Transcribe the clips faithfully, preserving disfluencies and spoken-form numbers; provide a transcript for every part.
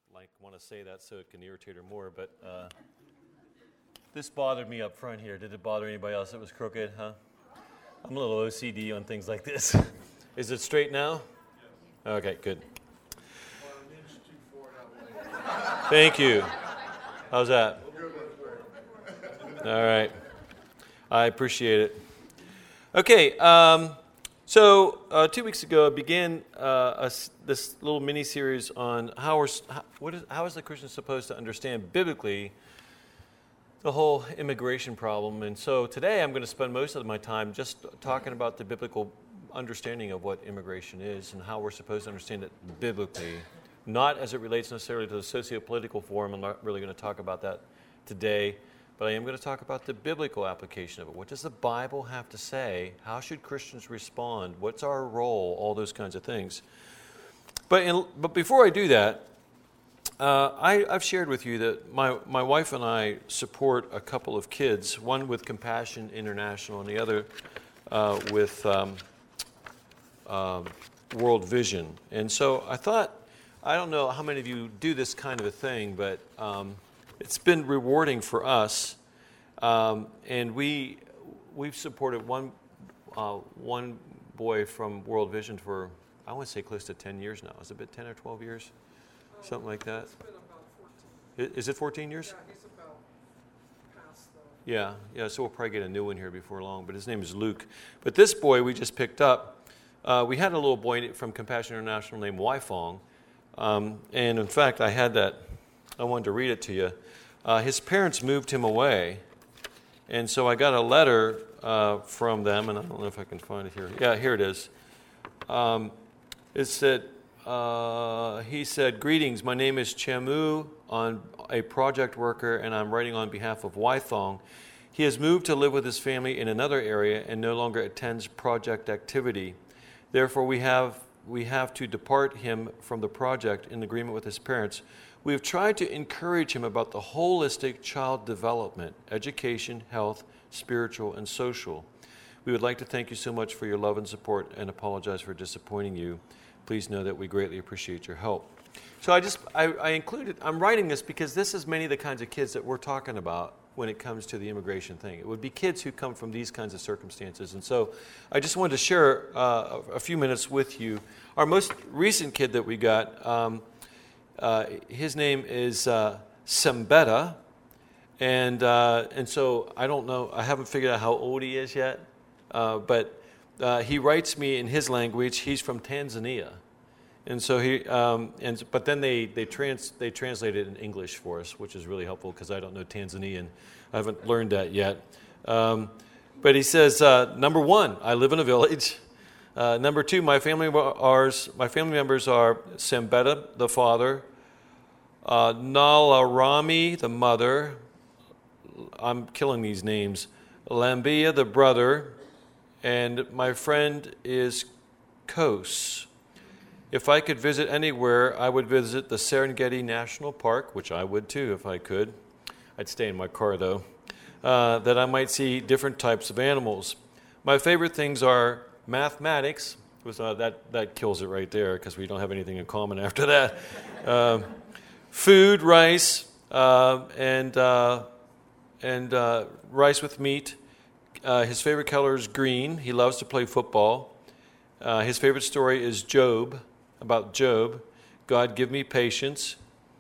like want to say that so it can irritate her more, but uh, this bothered me up front here. Did it bother anybody else that was crooked, huh? I'm a little O C D on things like this. Is it straight now? Yes. Okay, good. Thank you. How's that? All right. I appreciate it. Okay, um, so uh, two weeks ago I began uh, a, this little mini-series on how, we're, how, what is, how is the Christian supposed to understand biblically the whole immigration problem. And so today I'm going to spend most of my time just talking about the biblical understanding of what immigration is and how we're supposed to understand it biblically, not as it relates necessarily to the socio-political form. I'm not really going to talk about that today, but I am going to talk about the biblical application of it. What does the Bible have to say? How should Christians respond? What's our role? All those kinds of things. But in, but before I do that, uh, I, I've shared with you that my, my wife and I support a couple of kids, one with Compassion International and the other uh, with um, um, World Vision. And so I thought, I don't know how many of you do this kind of a thing, but um, it's been rewarding for us, um, and we we've supported one uh, one boy from World Vision for I want to say close to ten years now. Is it been ten or twelve years, oh, something like that? It's been about fourteen. Is it fourteen years? Yeah, he's about past the. Yeah, yeah. So we'll probably get a new one here before long. But his name is Luke. But this boy we just picked up. Uh, we had a little boy from Compassion International named Waifong, um, and in fact I had that. I wanted to read it to you. Uh, his parents moved him away, and so I got a letter uh, from them, and I don't know if I can find it here. Yeah, here it is. Um, it said, uh, he said, "Greetings, my name is Chamu, I'm a project worker, and I'm writing on behalf of Waithong. He has moved to live with his family in another area and no longer attends project activity. Therefore, we have we have to depart him from the project in agreement with his parents. We have tried to encourage him about the holistic child development, education, health, spiritual, and social. We would like to thank you so much for your love and support and apologize for disappointing you. Please know that we greatly appreciate your help." So I just, I, I included, I'm writing this because this is many of the kinds of kids that we're talking about when it comes to the immigration thing. It would be kids who come from these kinds of circumstances. And so I just wanted to share uh, a few minutes with you. Our most recent kid that we got, um, Uh, his name is uh, Sembeta, and uh, and so I don't know, I haven't figured out how old he is yet, uh, but uh, he writes me in his language. He's from Tanzania, and so he um, and but then they they trans they translate it in English for us, which is really helpful because I don't know Tanzanian. I haven't learned that yet. Um, but he says, uh, number one, I live in a village. Uh, number two, my family are my family members are Sembeta, the father, uh, Nalarami, the mother. I'm killing these names. Lambia, the brother, and my friend is Kos. If I could visit anywhere, I would visit the Serengeti National Park, which I would too if I could. I'd stay in my car though. Uh, that I might see different types of animals. My favorite things are mathematics, was, uh, that, that kills it right there because we don't have anything in common after that. Uh, food, rice, uh, and uh, and uh, rice with meat. Uh, his favorite color is green. He loves to play football. Uh, his favorite story is Job, about Job. God, give me patience.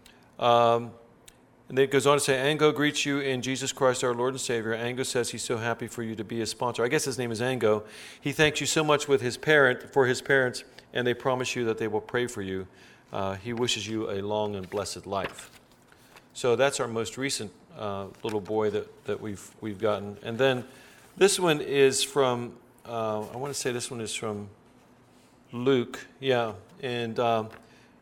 Um, And then it goes on to say, Ango greets you in Jesus Christ, our Lord and Savior. Ango says he's so happy for you to be a sponsor. I guess his name is Ango. He thanks you so much with his parent for his parents, and they promise you that they will pray for you. Uh, he wishes you a long and blessed life. So that's our most recent uh, little boy that, that we've we've gotten. And then this one is from, uh, I want to say this one is from Luke. Yeah, and um,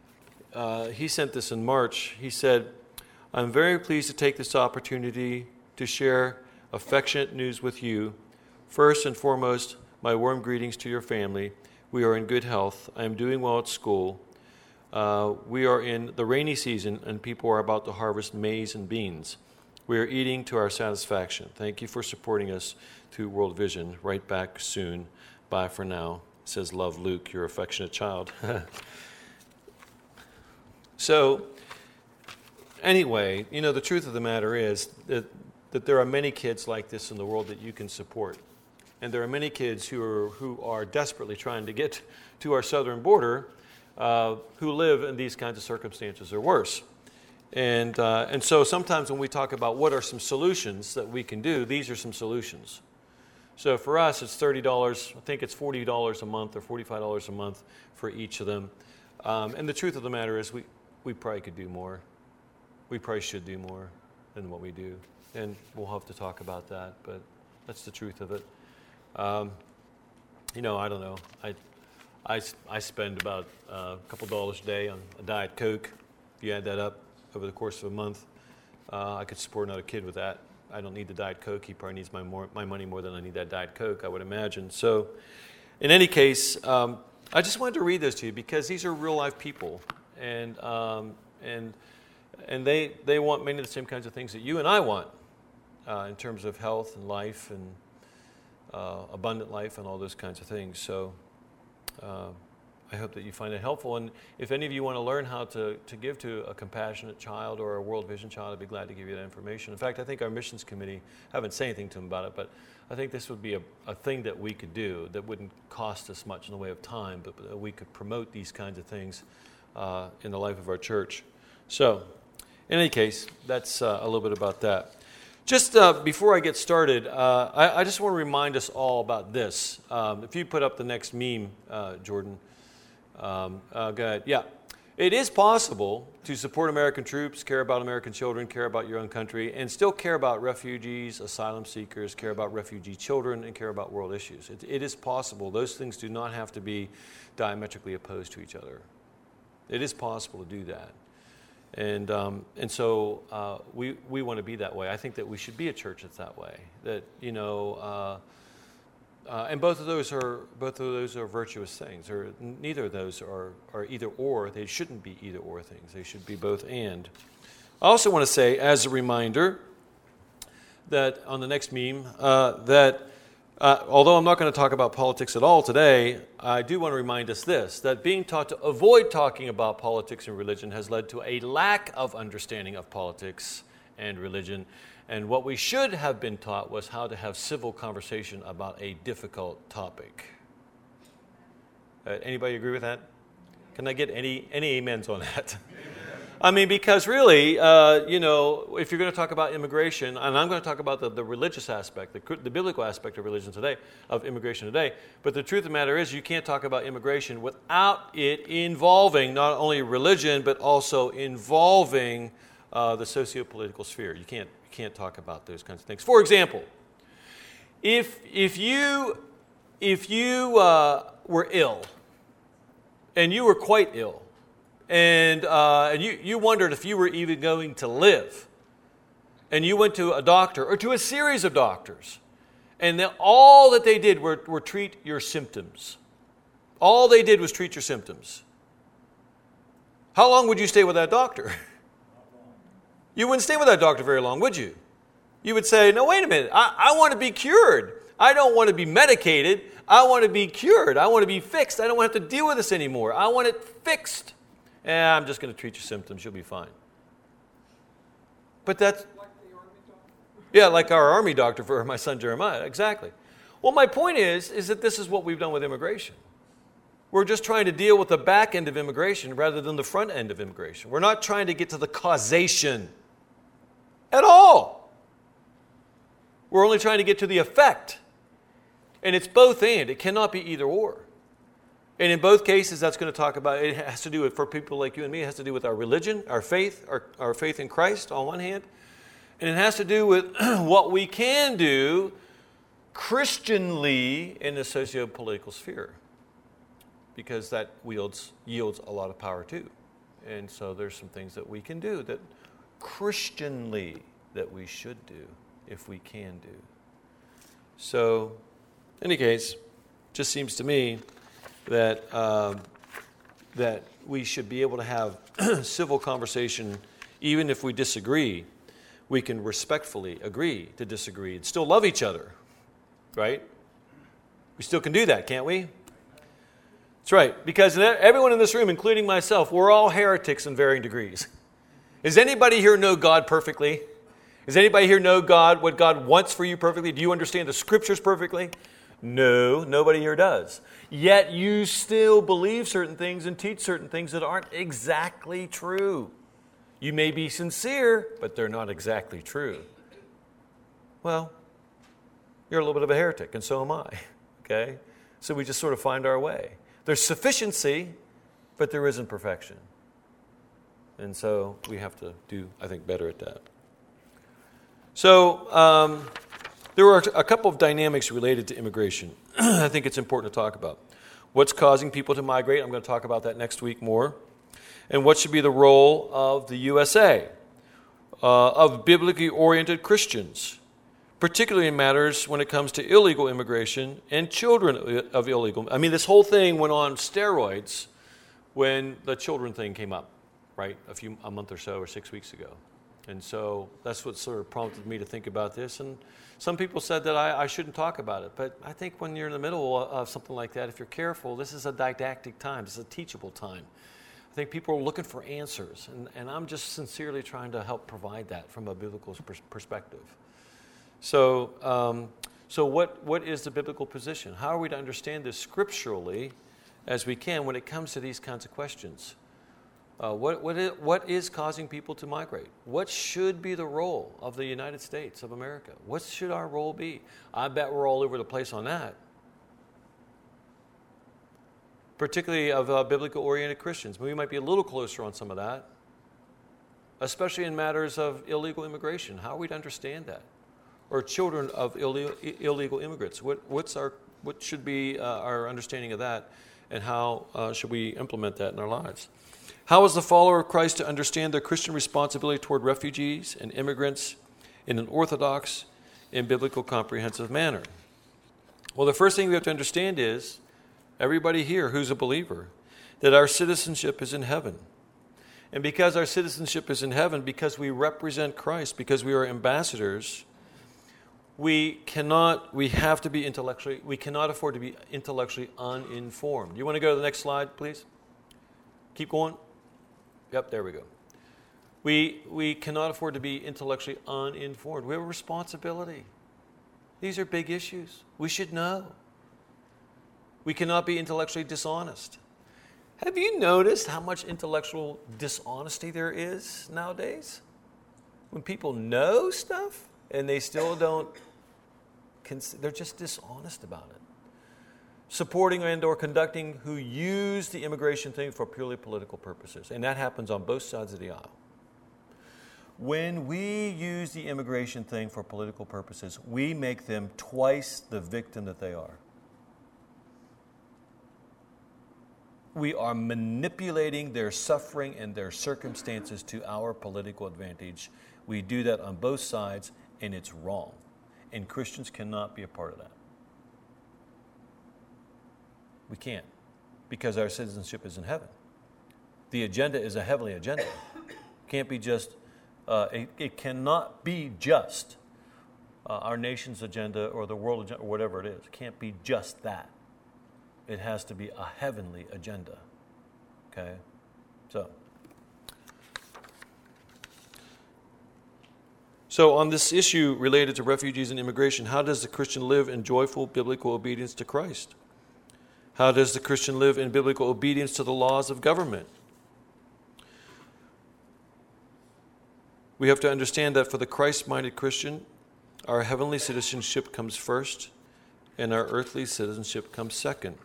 uh, he sent this in March. He said, I'm very pleased to take this opportunity to share affectionate news with you. First and foremost, my warm greetings to your family. We are in good health. I am doing well at school. Uh, we are in the rainy season, and people are about to harvest maize and beans. We are eating to our satisfaction. Thank you for supporting us through World Vision. Right back soon. Bye for now. Says, love, Luke, your affectionate child. So, anyway, you know, the truth of the matter is that, that there are many kids like this in the world that you can support. And there are many kids who are, who are desperately trying to get to our southern border uh, who live in these kinds of circumstances or worse. And, uh, and so sometimes when we talk about what are some solutions that we can do, these are some solutions. So for us, it's thirty dollars. I think it's forty dollars a month or forty-five dollars a month for each of them. Um, and the truth of the matter is we, we probably could do more. We probably should do more than what we do. And we'll have to talk about that, but that's the truth of it. Um, you know, I don't know. I, I, I spend about uh, a couple dollars a day on a Diet Coke. If you add that up over the course of a month, uh, I could support another kid with that. I don't need the Diet Coke. He probably needs my more my money more than I need that Diet Coke, I would imagine. So in any case, um, I just wanted to read those to you because these are real life people. And um, and and they, they want many of the same kinds of things that you and I want uh, in terms of health and life and uh, abundant life and all those kinds of things. So uh, I hope that you find it helpful. And if any of you want to learn how to, to give to a compassionate child or a World Vision child, I'd be glad to give you that information. In fact, I think our missions committee, I haven't said anything to them about it, but I think this would be a, a thing that we could do that wouldn't cost us much in the way of time, but, but we could promote these kinds of things uh, in the life of our church. So, in any case, that's uh, a little bit about that. Just uh, before I get started, uh, I, I just want to remind us all about this. Um, if you put up the next meme, uh, Jordan. Um, uh, go ahead. Yeah. It is possible to support American troops, care about American children, care about your own country, and still care about refugees, asylum seekers, care about refugee children, and care about world issues. It, it is possible. Those things do not have to be diametrically opposed to each other. It is possible to do that. And um, and so uh, we we want to be that way. I think that we should be a church that's that way. That you know, uh, uh, and both of those are both of those are virtuous things. Or neither of those are are either or. They shouldn't be either or things. They should be both and. I also want to say, as a reminder, that on the next meme, uh, that uh, although I'm not going to talk about politics at all today, I do want to remind us this, that being taught to avoid talking about politics and religion has led to a lack of understanding of politics and religion. And what we should have been taught was how to have civil conversation about a difficult topic. Uh, anybody agree with that? Can I get any, any amens on that? I mean, because really, uh, you know, if you're going to talk about immigration, and I'm going to talk about the, the religious aspect, the, the biblical aspect of religion today, of immigration today, but the truth of the matter is you can't talk about immigration without it involving not only religion, but also involving uh, the socio-political sphere. You can't, you can't talk about those kinds of things. For example, if, if you, if you uh, were ill, and you were quite ill, And uh, and you, you wondered if you were even going to live. And you went to a doctor or to a series of doctors. And all that they did were, were treat your symptoms. All they did was treat your symptoms. How long would you stay with that doctor? You wouldn't stay with that doctor very long, would you? You would say, no, wait a minute. I, I want to be cured. I don't want to be medicated. I want to be cured. I want to be fixed. I don't want to have to deal with this anymore. I want it fixed. Eh, I'm just going to treat your symptoms. You'll be fine. But that's... Like the army doctor? Yeah, like our army doctor for my son Jeremiah. Exactly. Well, my point is, is that this is what we've done with immigration. We're just trying to deal with the back end of immigration rather than the front end of immigration. We're not trying to get to the causation at all. We're only trying to get to the effect. And it's both and. It cannot be either or. And in both cases, that's going to talk about, it has to do with, for people like you and me, it has to do with our religion, our faith, our, our faith in Christ on one hand. And it has to do with what we can do Christianly in the socio-political sphere. Because that wields, yields a lot of power too. And so there's some things that we can do that Christianly that we should do if we can do. So, in any case, just seems to me that um, that we should be able to have civil conversation even if we disagree. We can respectfully agree to disagree and still love each other, right? We still can do that, can't we? That's right, because everyone in this room, including myself, we're all heretics in varying degrees. Does anybody here know God perfectly? Does anybody here know God, what God wants for you perfectly? Do you understand the Scriptures perfectly? No, nobody here does. Yet you still believe certain things and teach certain things that aren't exactly true. You may be sincere, but they're not exactly true. Well, you're a little bit of a heretic, and so am I. Okay? So we just sort of find our way. There's sufficiency, but there isn't perfection. And so we have to do, I think, better at that. So um, there are a couple of dynamics related to immigration I think it's important to talk about. What's causing people to migrate? I'm going to talk about that next week more. And what should be the role of the U S A, uh, of biblically oriented Christians, particularly in matters when it comes to illegal immigration and children of illegal. I mean, this whole thing went on steroids when the children thing came up, right, a few a month or so or six weeks ago. And so that's what sort of prompted me to think about this. And some people said that I, I shouldn't talk about it. But I think when you're in the middle of something like that, if you're careful, this is a didactic time. This is a teachable time. I think people are looking for answers. And, and I'm just sincerely trying to help provide that from a biblical pers- perspective. So, um, so what, what is the biblical position? How are we to understand this scripturally as we can when it comes to these kinds of questions? Uh, what, what, is, what is causing people to migrate? What should be the role of the United States of America? What should our role be? I bet we're all over the place on that. Particularly of uh, biblical-oriented Christians. We might be a little closer on some of that, especially in matters of illegal immigration. How are we to understand that? Or children of illegal, illegal immigrants. What, what's our, what should be uh, our understanding of that, and how uh, should we implement that in our lives? How is the follower of Christ to understand their Christian responsibility toward refugees and immigrants in an orthodox and biblical comprehensive manner? Well, the first thing we have to understand is, everybody here who's a believer, that our citizenship is in heaven. And because our citizenship is in heaven, because we represent Christ, because we are ambassadors, we cannot, we have to be intellectually, we cannot afford to be intellectually uninformed. You want to go to the next slide, please? Keep going. Yep, there we go. We, we cannot afford to be intellectually uninformed. We have a responsibility. These are big issues. We should know. We cannot be intellectually dishonest. Have you noticed how much intellectual dishonesty there is nowadays? When people know stuff and they still don't, they're just dishonest about it. Supporting and or conducting who use the immigration thing for purely political purposes. And that happens on both sides of the aisle. When we use the immigration thing for political purposes, we make them twice the victim that they are. We are manipulating their suffering and their circumstances to our political advantage. We do that on both sides, and it's wrong. And Christians cannot be a part of that. We can't, because our citizenship is in heaven. The agenda is a heavenly agenda. It can't be just, uh, it, it cannot be just uh, our nation's agenda or the world agenda or whatever it is. It can't be just that. It has to be a heavenly agenda. Okay? So. So on this issue related to refugees and immigration, how does the Christian live in joyful biblical obedience to Christ? How does the Christian live in biblical obedience to the laws of government? We have to understand that for the Christ-minded Christian, our heavenly citizenship comes first, and our earthly citizenship comes second.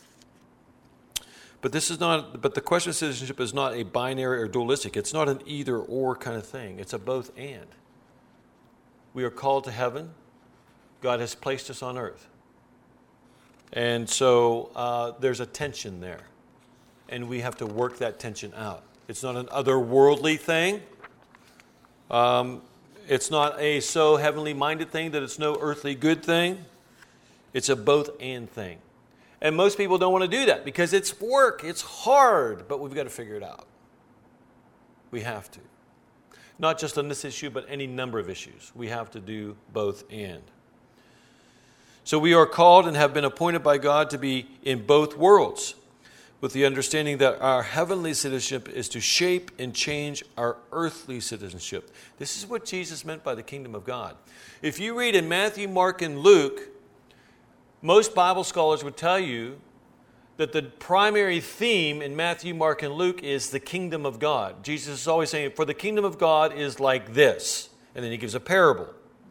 But this is not. But the question of citizenship is not a binary or dualistic. It's not an either-or kind of thing. It's a both-and. We are called to heaven. God has placed us on earth. And so uh, there's a tension there. And we have to work that tension out. It's not an otherworldly thing. Um, it's not a so heavenly minded thing that it's no earthly good thing. It's a both and thing. And most people don't want to do that because it's work. It's hard. But we've got to figure it out. We have to. Not just on this issue, but any number of issues. We have to do both and. So we are called and have been appointed by God to be in both worlds. with the understanding that our heavenly citizenship is to shape and change our earthly citizenship. This is what Jesus meant by the kingdom of God. If you read in Matthew, Mark, and Luke, most Bible scholars would tell you that the primary theme in Matthew, Mark, and Luke is the kingdom of God. Jesus is always saying, for the kingdom of God is like this. And then he gives a parable.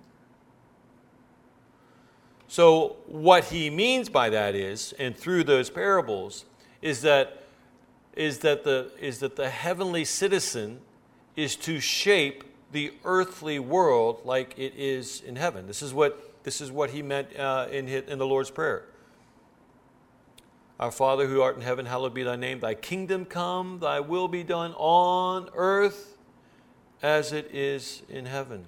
So what he means by that is, and through those parables, is that is that the is that the heavenly citizen is to shape the earthly world like it is in heaven. This is what this is what he meant uh, in his, in the Lord's Prayer. Our Father who art in heaven, hallowed be thy name. Thy kingdom come, thy will be done on earth as it is in heaven.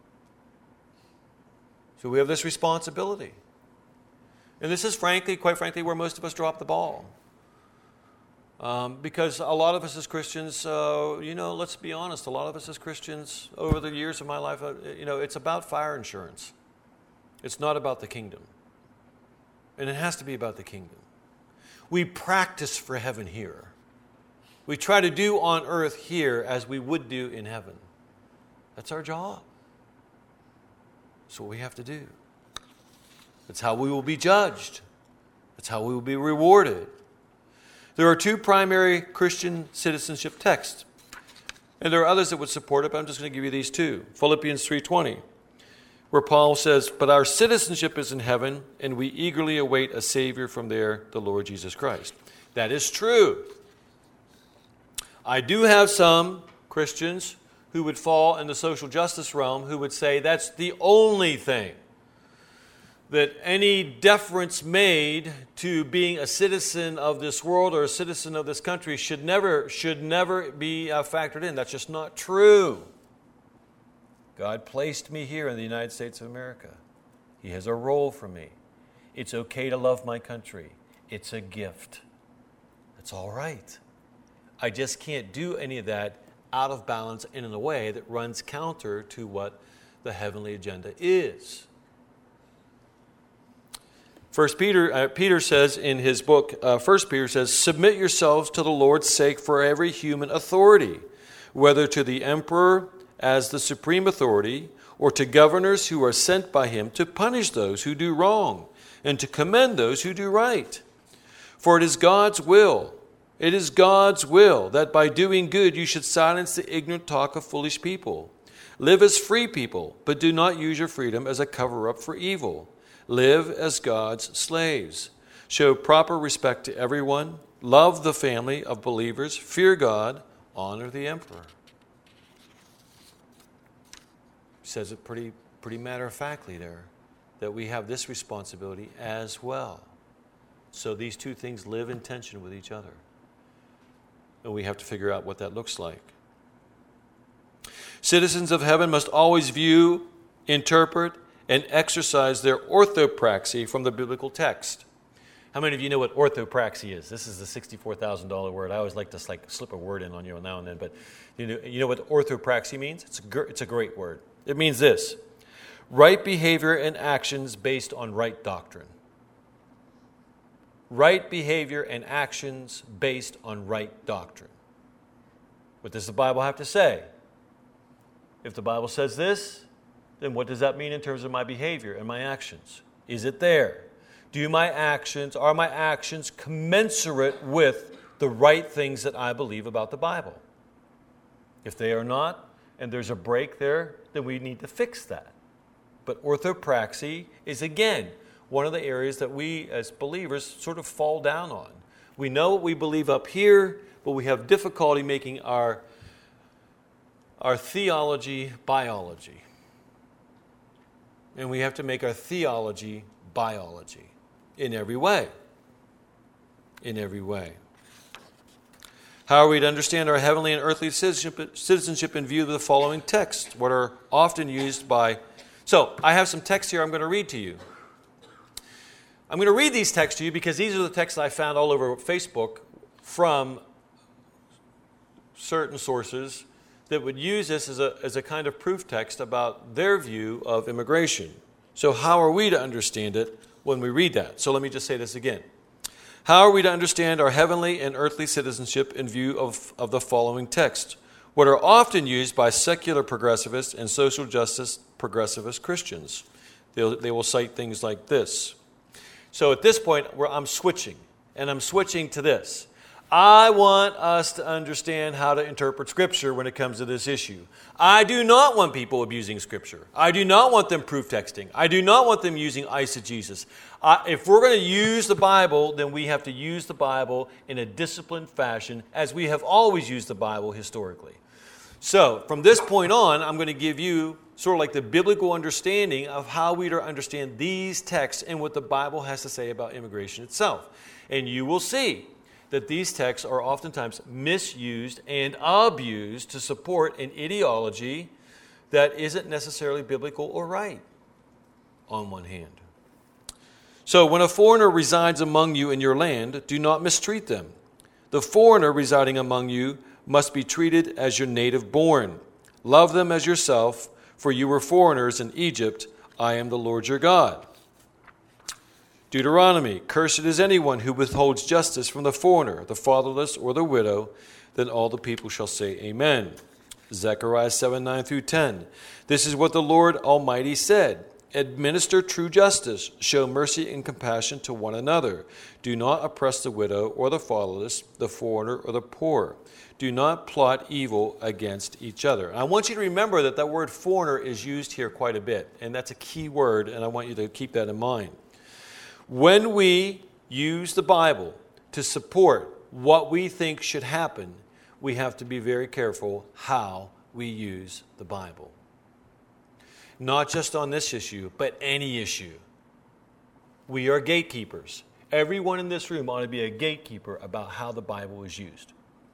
So we have this responsibility. And this is frankly, quite frankly, where most of us drop the ball. Um, because a lot of us as Christians, uh, you know, let's be honest, a lot of us as Christians over the years of my life, uh, you know, it's about fire insurance. It's not about the kingdom. And it has to be about the kingdom. We practice for heaven here. We try to do on earth here as we would do in heaven. That's our job. That's what we have to do. That's how we will be judged. That's how we will be rewarded. There are two primary Christian citizenship texts. And there are others that would support it, but I'm just going to give you these two. Philippians three twenty, where Paul says, but our citizenship is in heaven, and we eagerly await a Savior from there, the Lord Jesus Christ. That is true. I do have some Christians who would fall in the social justice realm who would say that's the only thing. That any deference made to being a citizen of this world or a citizen of this country should never, should never be uh, factored in. That's just not true. God placed me here in the United States of America. He has a role for me. It's okay to love my country. It's a gift. That's all right. I just can't do any of that out of balance and in a way that runs counter to what the heavenly agenda is. First Peter, uh, Peter says in his book, uh, First Peter says, submit yourselves to the Lord's sake for every human authority, whether to the emperor as the supreme authority, or to governors who are sent by him to punish those who do wrong, and to commend those who do right. For it is God's will, it is God's will that by doing good you should silence the ignorant talk of foolish people. Live as free people, but do not use your freedom as a cover-up for evil. Live as God's slaves. Show proper respect to everyone. Love the family of believers. Fear God. Honor the emperor. He says it pretty, pretty matter-of-factly there, that we have this responsibility as well. So these two things live in tension with each other. And we have to figure out what that looks like. Citizens of heaven must always view, interpret, and exercise their orthopraxy from the biblical text. How many of you know what orthopraxy is? This is the sixty-four thousand dollars word. I always like to like slip a word in on you now and then, but you know, you know what orthopraxy means? It's a, gr- it's a great word. It means this: right behavior and actions based on right doctrine. Right behavior and actions based on right doctrine. What does the Bible have to say? If the Bible says this, then what does that mean in terms of my behavior and my actions? Is it there? Do my actions, are my actions commensurate with the right things that I believe about the Bible? If they are not, and there's a break there, then we need to fix that. But orthopraxy is, again, one of the areas that we as believers sort of fall down on. We know what we believe up here, but we have difficulty making our, our theology biology. And we have to make our theology biology in every way. In every way. How are we to understand our heavenly and earthly citizenship, citizenship in view of the following texts, what are often used by... So, I have some texts here I'm going to read to you. I'm going to read these texts to you because these are the texts I found all over Facebook from certain sources that would use this as a, as a kind of proof text about their view of immigration. So how are we to understand it when we read that? So let me just say this again. How are we to understand our heavenly and earthly citizenship in view of, of the following text, what are often used by secular progressivists and social justice progressivist Christians? They'll, they will cite things like this. So at this point, where I'm switching, and I'm switching to this. I want us to understand how to interpret Scripture when it comes to this issue. I do not want people abusing Scripture. I do not want them proof texting. I do not want them using eisegesis. Uh, if we're going to use the Bible, then we have to use the Bible in a disciplined fashion, as we have always used the Bible historically. So, from this point on, I'm going to give you sort of like the biblical understanding of how we to understand these texts and what the Bible has to say about immigration itself. And you will see that these texts are oftentimes misused and abused to support an ideology that isn't necessarily biblical or right, on one hand. So, when a foreigner resides among you in your land, do not mistreat them. The foreigner residing among you must be treated as your native born. Love them as yourself, for you were foreigners in Egypt. I am the Lord your God. Deuteronomy, cursed is anyone who withholds justice from the foreigner, the fatherless, or the widow. Then all the people shall say amen. Zechariah seven, nine through ten. This is what the Lord Almighty said. Administer true justice, show mercy and compassion to one another. Do not oppress the widow or the fatherless, the foreigner or the poor. Do not plot evil against each other. And I want you to remember that that word foreigner is used here quite a bit, and that's a key word, and I want you to keep that in mind. When we use the Bible to support what we think should happen, we have to be very careful how we use the Bible. Not just on this issue, but any issue. We are gatekeepers. Everyone in this room ought to be a gatekeeper about how the Bible is used.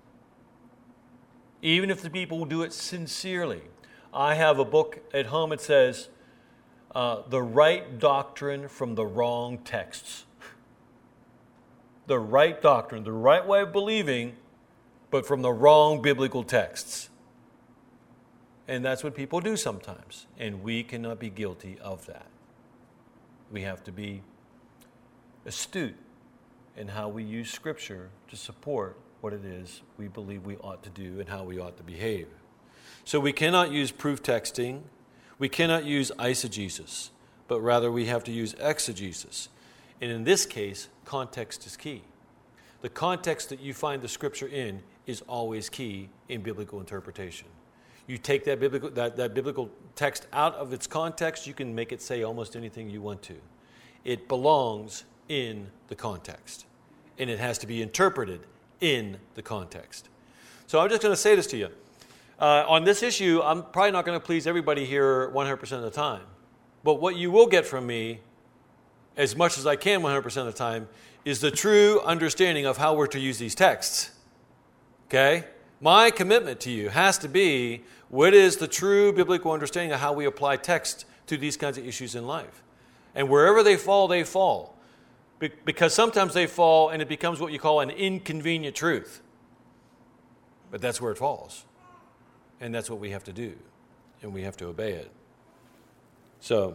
Even if the people do it sincerely. I have a book at home that says, uh, The Right Doctrine from the Wrong Texts. The right doctrine, the right way of believing, but from the wrong biblical texts. And that's what people do sometimes. And we cannot be guilty of that. We have to be astute in how we use Scripture to support what it is we believe we ought to do and how we ought to behave. So we cannot use proof texting. We cannot use eisegesis, but rather we have to use exegesis. And in this case, context is key. The context that you find the Scripture in is always key in biblical interpretation. You take that biblical, that, that biblical text out of its context, you can make it say almost anything you want to. It belongs in the context, and it has to be interpreted in the context. So I'm just going to say this to you. Uh, on this issue, I'm probably not going to please everybody here one hundred percent of the time. But what you will get from me, as much as I can one hundred percent of the time, is the true understanding of how we're to use these texts. Okay? My commitment to you has to be, what is the true biblical understanding of how we apply text to these kinds of issues in life? And wherever they fall, they fall. Be- because sometimes they fall and it becomes what you call an inconvenient truth. But that's where it falls. And that's what we have to do. And we have to obey it. So,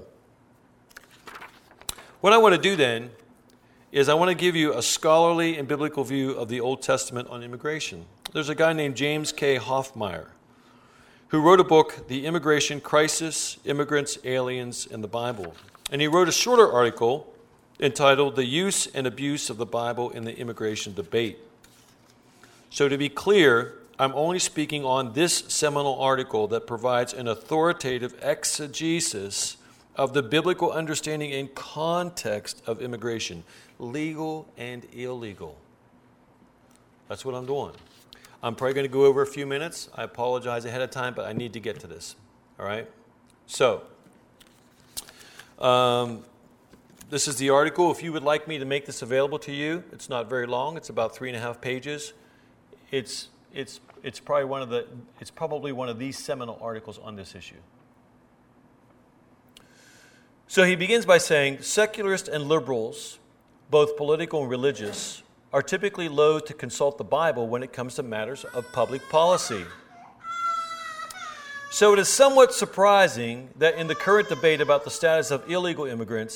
what I want to do then is I want to give you a scholarly and biblical view of the Old Testament on immigration. There's a guy named James K. Hoffmeyer who wrote a book, The Immigration Crisis, Immigrants, Aliens, and the Bible. And he wrote a shorter article entitled The Use and Abuse of the Bible in the Immigration Debate. So to be clear, I'm only speaking on this seminal article that provides an authoritative exegesis of the biblical understanding and context of immigration, legal and illegal. That's what I'm doing. I'm probably going to go over a few minutes. I apologize ahead of time, but I need to get to this. All right? So, um, this is the article. If you would like me to make this available to you, it's not very long. It's about three and a half pages. It's it's it's probably one of the it's probably one of these seminal articles on this issue. So he begins by saying, secularists and liberals, both political and religious, are typically loath to consult the Bible when it comes to matters of public policy. So it is somewhat surprising that in the current debate about the status of illegal immigrants,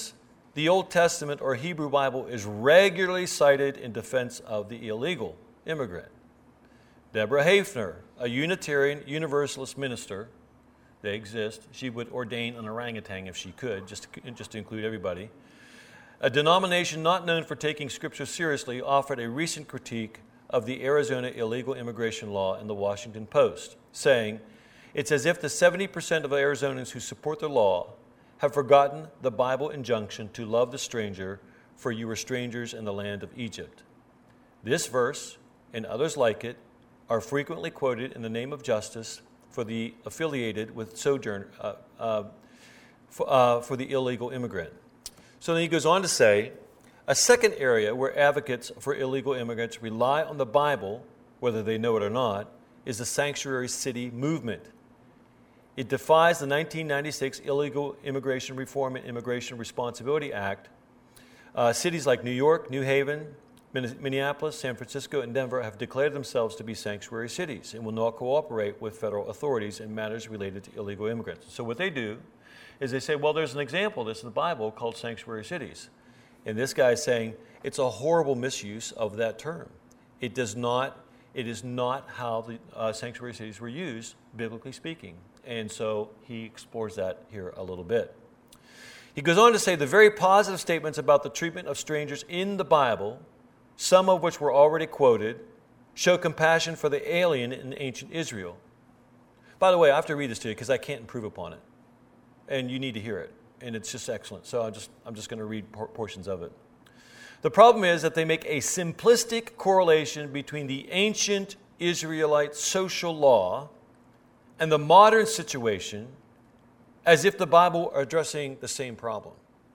the Old Testament or Hebrew Bible is regularly cited in defense of the illegal immigrant. Deborah Hafner, a Unitarian Universalist minister, they exist. She would ordain an orangutan if she could, just to, just to include everybody. A denomination not known for taking Scripture seriously offered a recent critique of the Arizona illegal immigration law in the Washington Post, saying, "It's as if the seventy percent of Arizonans who support the law have forgotten the Bible injunction to love the stranger, for you were strangers in the land of Egypt. This verse, and others like it, are frequently quoted in the name of justice for the affiliated with sojourn, uh, uh, for, uh, for the illegal immigrant." So then he goes on to say, a second area where advocates for illegal immigrants rely on the Bible, whether they know it or not, is the sanctuary city movement. It defies the nineteen ninety-six Illegal Immigration Reform and Immigration Responsibility Act. Uh, cities like New York, New Haven, Minneapolis, San Francisco, and Denver have declared themselves to be sanctuary cities and will not cooperate with federal authorities in matters related to illegal immigrants. So what they do is they say, well, there's an example of this in the Bible called sanctuary cities. And this guy is saying it's a horrible misuse of that term. It does not, it is not how the uh, sanctuary cities were used, biblically speaking. And so he explores that here a little bit. He goes on to say the very positive statements about the treatment of strangers in the Bible, some of which were already quoted, show compassion for the alien in ancient Israel. By the way, I have to read this to you because I can't improve upon it. And you need to hear it. And it's just excellent. So I'm just, I'm just going to read por- portions of it. The problem is that they make a simplistic correlation between the ancient Israelite social law and the modern situation as if the Bible are addressing the same problem.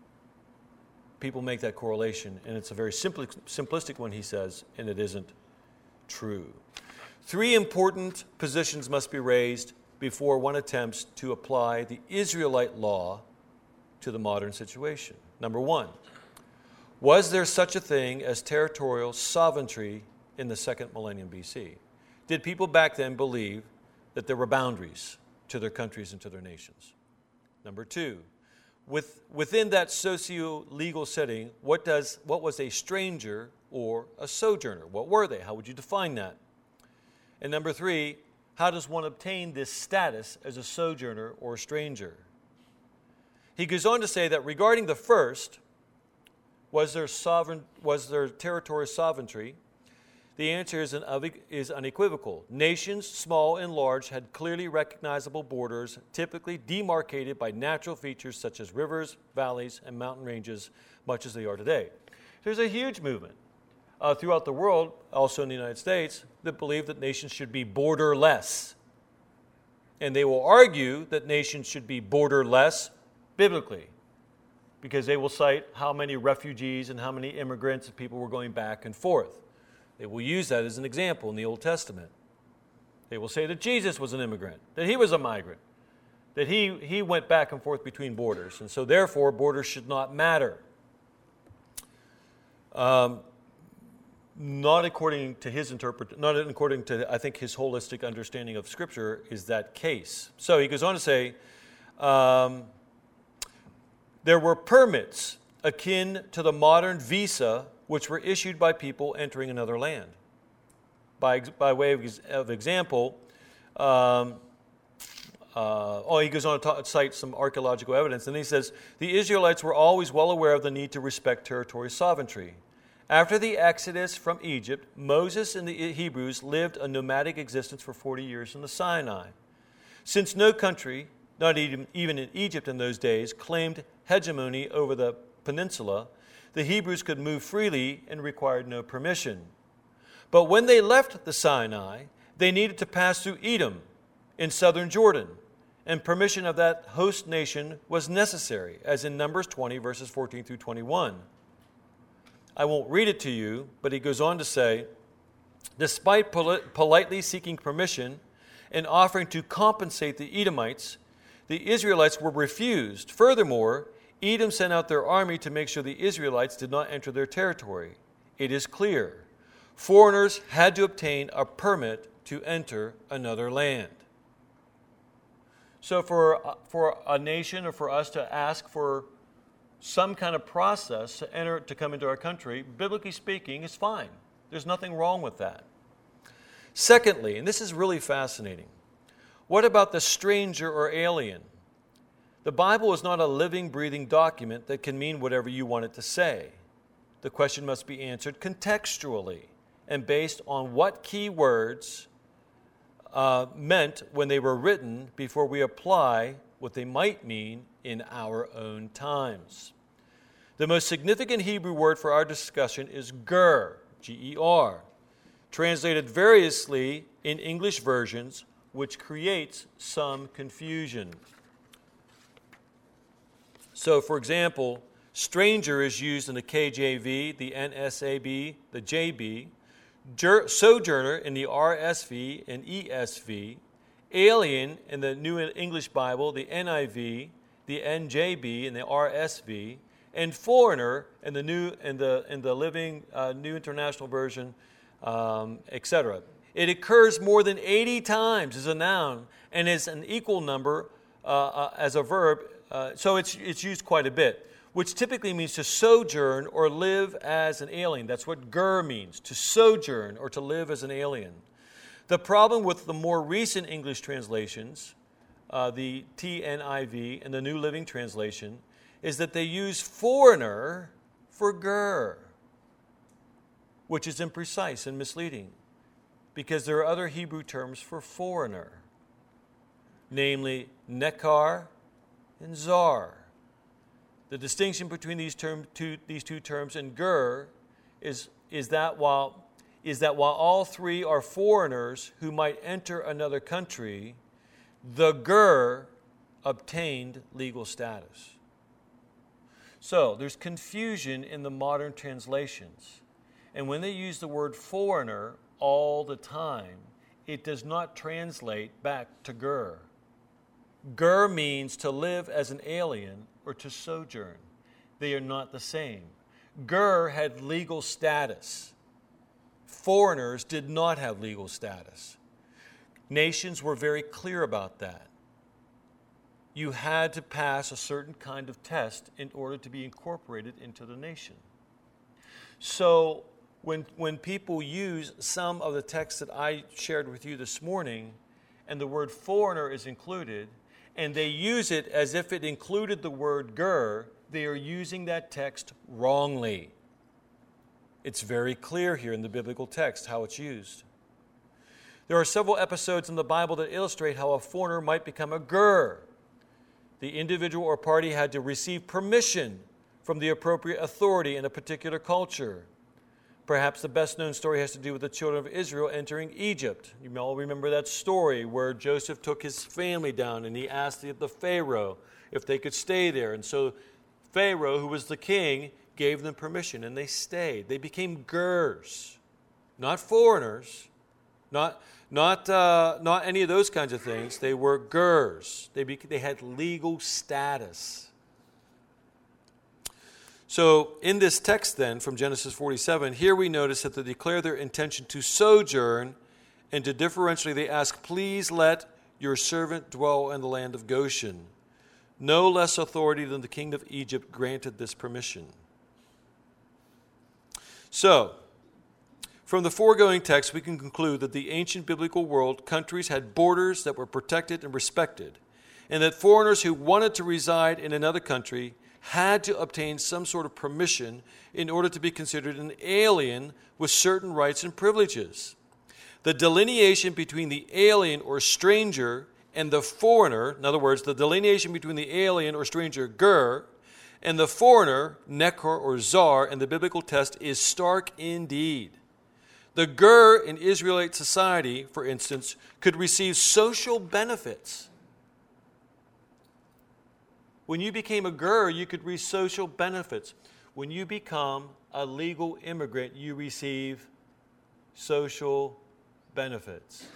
People make that correlation, and it's a very simpli- simplistic one, he says, and it isn't true. Three important positions must be raised before one attempts to apply the Israelite law to the modern situation. Number one, was there such a thing as territorial sovereignty in the second millennium B C? Did people back then believe that there were boundaries to their countries and to their nations? Number two, with, within that socio-legal setting, what does what was a stranger or a sojourner? What were they? How would you define that? And number three, how does one obtain this status as a sojourner or a stranger? He goes on to say that regarding the first, was there sovereign, was there territorial sovereignty? The answer is, an, is unequivocal. Nations, small and large, had clearly recognizable borders, typically demarcated by natural features such as rivers, valleys, and mountain ranges, much as they are today. There's a huge movement uh, throughout the world, also in the United States, that believe that nations should be borderless. And they will argue that nations should be borderless biblically, because they will cite how many refugees and how many immigrants and people were going back and forth. They will use that as an example in the Old Testament. They will say that Jesus was an immigrant, that he was a migrant, that he, he went back and forth between borders, and so therefore borders should not matter. Um, not according to his interpret, not according to, I think, his holistic understanding of Scripture is that case. So he goes on to say, um, there were permits akin to the modern visa which were issued by people entering another land. By, by way of, of example, um, uh, oh, he goes on to ta- cite some archaeological evidence, and he says, the Israelites were always well aware of the need to respect territorial sovereignty. After the exodus from Egypt, Moses and the Hebrews lived a nomadic existence for forty years in the Sinai. Since no country, not even, even in Egypt in those days, claimed hegemony over the peninsula, the Hebrews could move freely and required no permission. But when they left the Sinai, they needed to pass through Edom in southern Jordan, and permission of that host nation was necessary, as in Numbers twenty, verses fourteen through twenty-one. I won't read it to you, but he goes on to say, despite pol- politely seeking permission and offering to compensate the Edomites, the Israelites were refused. Furthermore, Edom sent out their army to make sure the Israelites did not enter their territory. It is clear. Foreigners had to obtain a permit to enter another land. So for, for a nation or for us to ask for some kind of process to enter to come into our country, biblically speaking, is fine. There's nothing wrong with that. Secondly, and this is really fascinating, what about the stranger or alien? The Bible is not a living, breathing document that can mean whatever you want it to say. The question must be answered contextually and based on what key words uh, meant when they were written before we apply what they might mean in our own times. The most significant Hebrew word for our discussion is ger, G E R, translated variously in English versions, which creates some confusion. So, for example, stranger is used in the K J V, the N S A B, the J B, Ger- sojourner in the R S V and E S V, alien in the New English Bible, the N I V, the N J B and the R S V, and foreigner in the new in the in the Living uh, New International Version, um, et cetera. It occurs more than eighty times as a noun and is an equal number uh, uh, as a verb. Uh, so it's it's used quite a bit, which typically means to sojourn or live as an alien. That's what ger means, to sojourn or to live as an alien. The problem with the more recent English translations, uh, the T N I V and the New Living Translation, is that they use foreigner for ger, which is imprecise and misleading, because there are other Hebrew terms for foreigner, namely nekar and zar. The distinction between these, term, two, these two terms and ger is, is, that while, is that while all three are foreigners who might enter another country, the ger obtained legal status. So there's confusion in the modern translations. And when they use the word foreigner all the time, it does not translate back to ger. Ger means to live as an alien or to sojourn. They are not the same. Ger had legal status. Foreigners did not have legal status. Nations were very clear about that. You had to pass a certain kind of test in order to be incorporated into the nation. So when, when people use some of the texts that I shared with you this morning, and the word foreigner is included, and they use it as if it included the word ger, they are using that text wrongly. It's very clear here in the biblical text how it's used. There are several episodes in the Bible that illustrate how a foreigner might become a ger. The individual or party had to receive permission from the appropriate authority in a particular culture. Perhaps the best-known story has to do with the children of Israel entering Egypt. You all remember that story where Joseph took his family down and he asked the, the Pharaoh if they could stay there. And so Pharaoh, who was the king, gave them permission and they stayed. They became gers, not foreigners, not, not, uh, not any of those kinds of things. They were gers. They, be, they had legal status. So in this text then from Genesis forty-seven, here we notice that they declare their intention to sojourn, and to differentially they ask, please let your servant dwell in the land of Goshen. No less authority than the king of Egypt granted this permission. So, from the foregoing text, we can conclude that the ancient biblical world, countries had borders that were protected and respected, and that foreigners who wanted to reside in another country had to obtain some sort of permission in order to be considered an alien with certain rights and privileges. The delineation between the alien or stranger and the foreigner, in other words, the delineation between the alien or stranger, ger, and the foreigner, nekor or zar, in the biblical text is stark indeed. The ger in Israelite society, for instance, could receive social benefits. When you became a ger, you could receive social benefits. When you become a legal immigrant, you receive social benefits,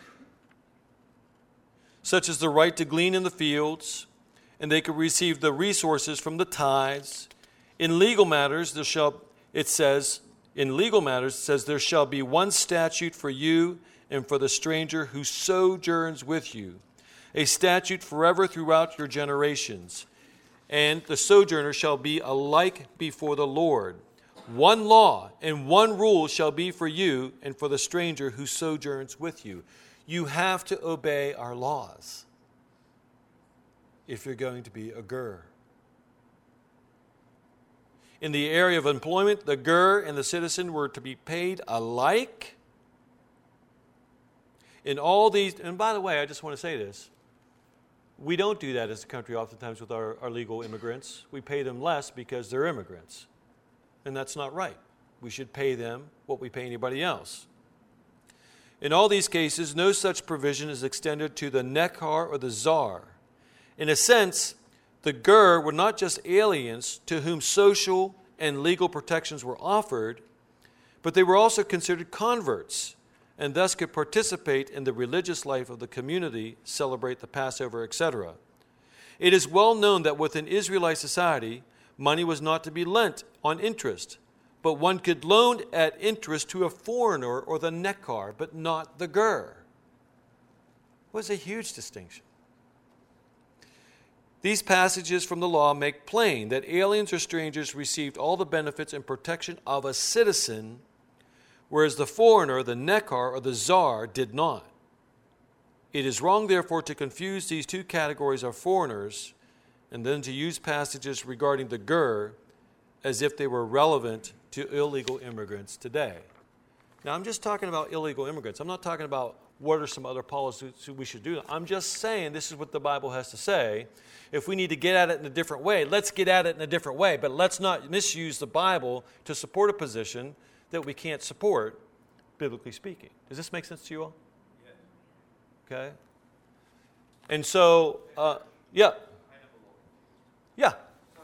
such as the right to glean in the fields, and they could receive the resources from the tithes. In legal matters, there shall, it says, in legal matters, it says, there shall be one statute for you and for the stranger who sojourns with you, a statute forever throughout your generations. and the sojourner shall be alike before the Lord. One law and one rule shall be for you and for the stranger who sojourns with you. You have to obey our laws if you're going to be a ger. In the area of employment, the ger and the citizen were to be paid alike. In all these, and by the way, I just want to say this. We don't do that as a country oftentimes with our, our legal immigrants. We pay them less because they're immigrants. And that's not right. We should pay them what we pay anybody else. In all these cases, no such provision is extended to the neckar or the czar. In a sense, the ger were not just aliens to whom social and legal protections were offered, but they were also considered converts and thus could participate in the religious life of the community, celebrate the Passover, et cetera. It is well known that within Israelite society, money was not to be lent on interest, but one could loan at interest to a foreigner or the neckar, but not the ger. It was a huge distinction. These passages from the law make plain that aliens or strangers received all the benefits and protection of a citizen, whereas the foreigner, the neckar, or the czar did not. It is wrong, therefore, to confuse these two categories of foreigners and then to use passages regarding the ger as if they were relevant to illegal immigrants today. Now, I'm just talking about illegal immigrants. I'm not talking about what are some other policies we should do. I'm just saying this is what the Bible has to say. If we need to get at it in a different way, let's get at it in a different way, but let's not misuse the Bible to support a position that we can't support, biblically speaking. Does this make sense to you all? Yes. Okay. And so, uh, yeah. Yeah. So,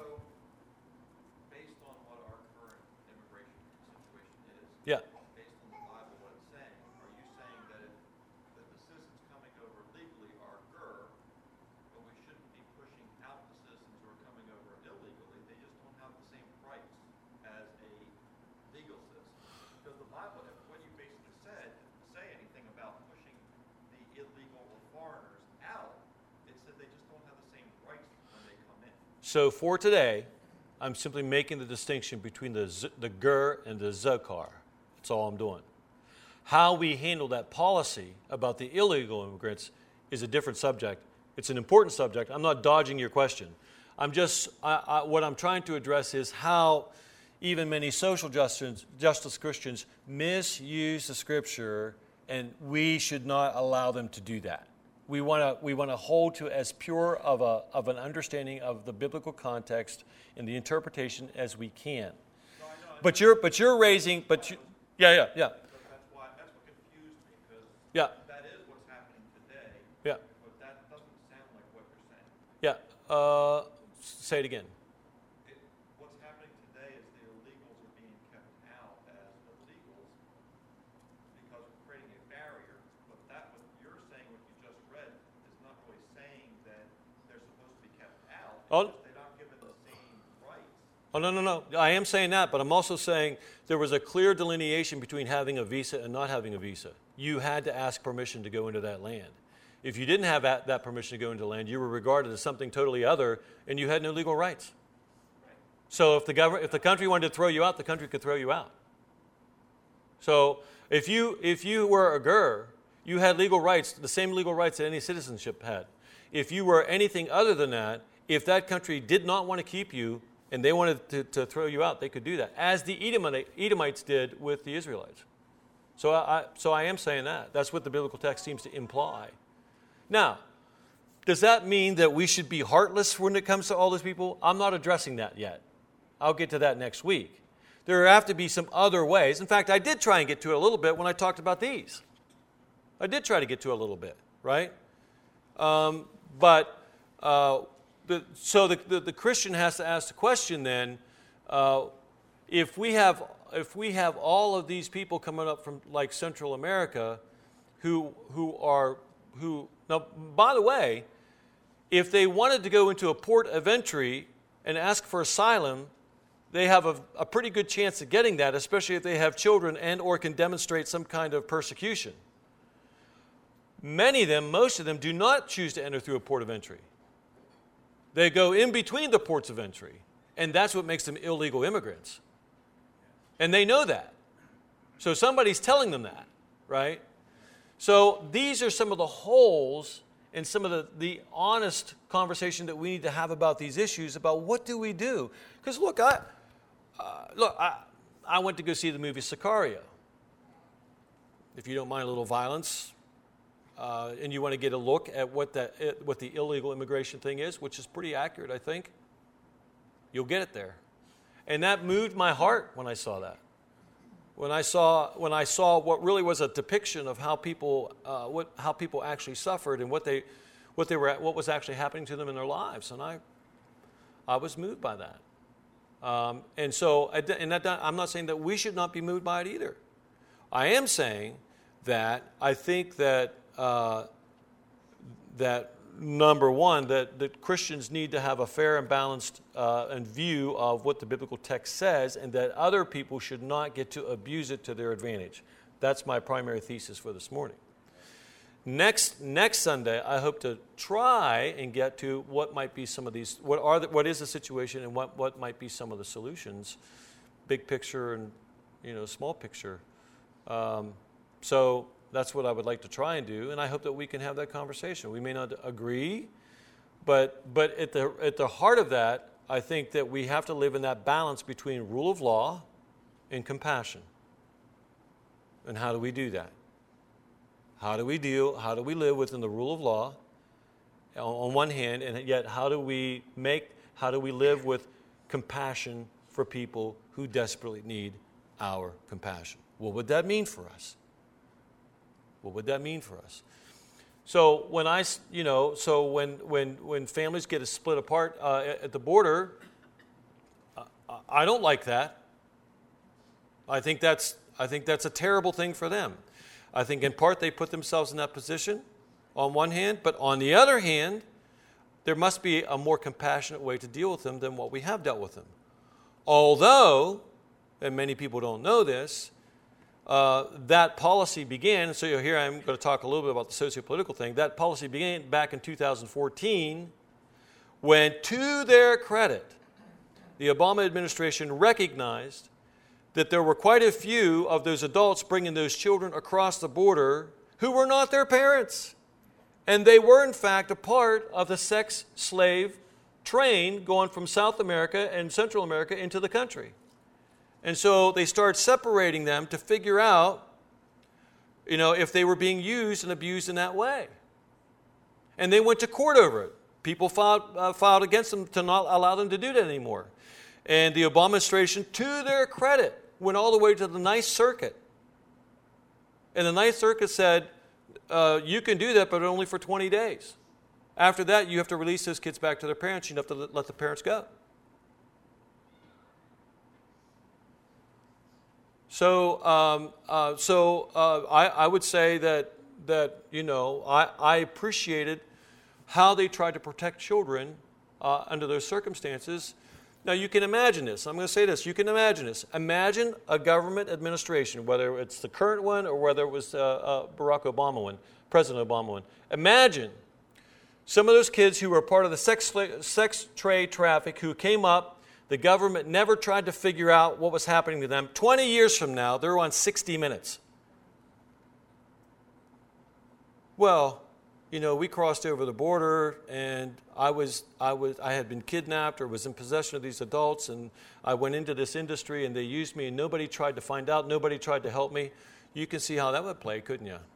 based on what our current immigration situation is, Yeah. based on the Bible, what it's saying, are you saying that if that the citizens coming over legally are ger, but we shouldn't be pushing out the citizens who are coming over illegally? They just don't have the same rights as a legal citizen. Because the Bible, what you basically said, didn't say anything about pushing the illegal or foreigners out. It said they just don't have the same rights when they come in. So for today, I'm simply making the distinction between the z- the ger and the zakar. That's all I'm doing. How we handle that policy about the illegal immigrants is a different subject. It's an important subject. I'm not dodging your question. I'm just, I, I, what I'm trying to address is how even many social justice, justice Christians misuse the Scripture, and we should not allow them to do that. We want to we want to hold to as pure of a of an understanding of the biblical context and the interpretation as we can. No, I know, I But you're but you're raising but you, yeah yeah yeah So that's why, that's what confused me, because yeah that is what's happening today, yeah but that doesn't sound like what you're saying. yeah. Uh, say it again. It, what's happening today is the illegals are being kept out as illegals because we're creating a barrier, but that, what you're saying, what you just read, is not really saying that they're supposed to be kept out. It's Oh. just they're not given the same rights. Oh, no, no, no. I am saying that, but I'm also saying there was a clear delineation between having a visa and not having a visa. You had to ask permission to go into that land. If you didn't have that, that permission to go into the land, you were regarded as something totally other, and you had no legal rights. So if the government, if the country wanted to throw you out, the country could throw you out. So if you if you were a ger, you had legal rights, the same legal rights that any citizenship had. If you were anything other than that, if that country did not want to keep you and they wanted to, to throw you out, they could do that, as the Edomite, Edomites did with the Israelites. So I, so I am saying that. That's what the biblical text seems to imply. Now, does that mean that we should be heartless when it comes to all those people? I'm not addressing that yet. I'll get to that next week. There have to be some other ways. In fact, I did try and get to it a little bit when I talked about these. I did try to get to it a little bit, right? Um, but uh, the, so the, the, the Christian has to ask the question then, uh, if we have if we have all of these people coming up from like Central America, who who are who now by the way, if they wanted to go into a port of entry and ask for asylum, they have a, a pretty good chance of getting that, especially if they have children and or can demonstrate some kind of persecution. Many of them, most of them, do not choose to enter through a port of entry. They go in between the ports of entry, and that's what makes them illegal immigrants. And they know that. So somebody's telling them that, right? So these are some of the holes in some of the, the honest conversation that we need to have about these issues, about what do we do? Because look, I, uh, look, I, I went to go see the movie Sicario. If you don't mind a little violence, uh, and you want to get a look at what, that, what the illegal immigration thing is, which is pretty accurate, I think, you'll get it there. And that moved my heart when I saw that. When I saw, when I saw what really was a depiction of how people, uh, what, how people actually suffered and what they, what they were, what was actually happening to them in their lives, and I, I was moved by that. Um, and so, and that, I'm not saying that we should not be moved by it either. I am saying that I think that uh, that number one, that, that Christians need to have a fair and balanced uh, and view of what the biblical text says, and that other people should not get to abuse it to their advantage. That's my primary thesis for this morning. Next next Sunday, I hope to try and get to what might be some of these, what are the, what is the situation, and what, what might be some of the solutions, big picture and you know small picture. Um, so that's what I would like to try and do, and I hope that we can have that conversation. We may not agree, but but at the at the heart of that, I think that we have to live in that balance between rule of law and compassion. And how do we do that? How do we deal, how do we live within the rule of law on one hand, and yet how do we make, how do we live with compassion for people who desperately need our compassion? What would that mean for us? What would that mean for us? So when I, you know, so when when when families get split apart uh, at the border, uh, I don't like that. I think that's I think that's a terrible thing for them. I think in part they put themselves in that position on one hand, but on the other hand, there must be a more compassionate way to deal with them than what we have dealt with them. Although, and many people don't know this, uh, that policy began, so here I'm going to talk a little bit about the socio-political thing. That policy began back in two thousand fourteen when, to their credit, the Obama administration recognized that there were quite a few of those adults bringing those children across the border who were not their parents. And they were, in fact, a part of the sex slave train going from South America and Central America into the country. And so they started separating them to figure out, you know, if they were being used and abused in that way. And they went to court over it. People filed, uh, filed against them to not allow them to do that anymore. And the Obama administration, to their credit, went all the way to the Ninth Circuit. And the Ninth Circuit said, uh, you can do that, but only for twenty days. After that, you have to release those kids back to their parents. You have to let the parents go. So, um, uh, so uh, I, I would say that, that you know, I, I appreciated how they tried to protect children uh, under those circumstances. Now, you can imagine this. I'm going to say this. You can imagine this. Imagine a government administration, whether it's the current one or whether it was uh, uh, Barack Obama one, President Obama one. Imagine some of those kids who were part of the sex, sex trade traffic who came up. The government never tried to figure out what was happening to them. twenty years from now, they're on sixty minutes. Well, you know, we crossed over the border, and I was, I was, I had been kidnapped or was in possession of these adults, and I went into this industry, and they used me, and nobody tried to find out, nobody tried to help me. You can see how that would play, couldn't you?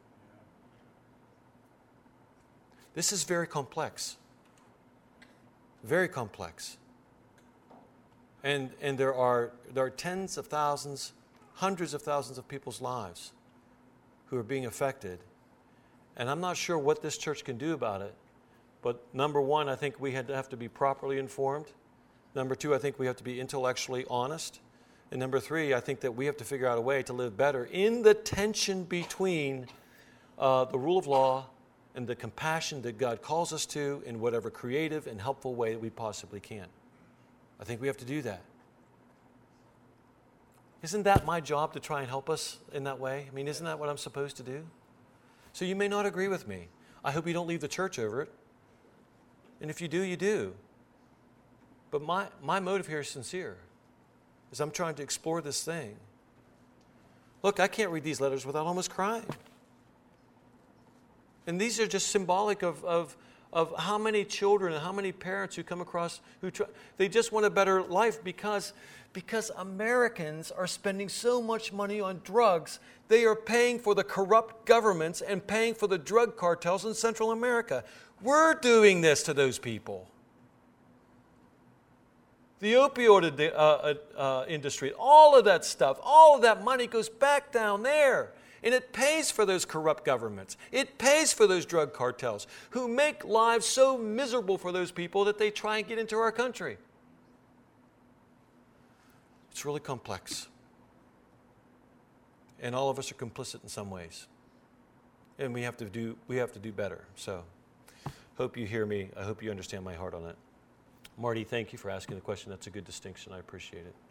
This is very complex, very complex, and and there are there are tens of thousands, hundreds of thousands of people's lives who are being affected. And I'm not sure what this church can do about it. But number one, I think we have to be properly informed. Number two, I think we have to be intellectually honest. And number three, I think that we have to figure out a way to live better in the tension between uh, the rule of law and the compassion that God calls us to in whatever creative and helpful way that we possibly can. I think we have to do that. Isn't that my job to try and help us in that way? I mean, isn't that what I'm supposed to do? So you may not agree with me. I hope you don't leave the church over it. And if you do, you do. But my, my motive here is sincere, is I'm trying to explore this thing. Look, I can't read these letters without almost crying. And these are just symbolic of, of, of how many children and how many parents who come across, who try, they just want a better life because, because Americans are spending so much money on drugs. They are paying for the corrupt governments and paying for the drug cartels in Central America. We're doing this to those people. The opioid uh, uh, uh, industry, all of that stuff, all of that money goes back down there. And it pays for those corrupt governments. It pays for those drug cartels who make lives so miserable for those people that they try and get into our country. It's really complex. And all of us are complicit in some ways. And we have to do, we have to do better. So, hope you hear me. I hope you understand my heart on it. Marty, thank you for asking the question. That's a good distinction. I appreciate it.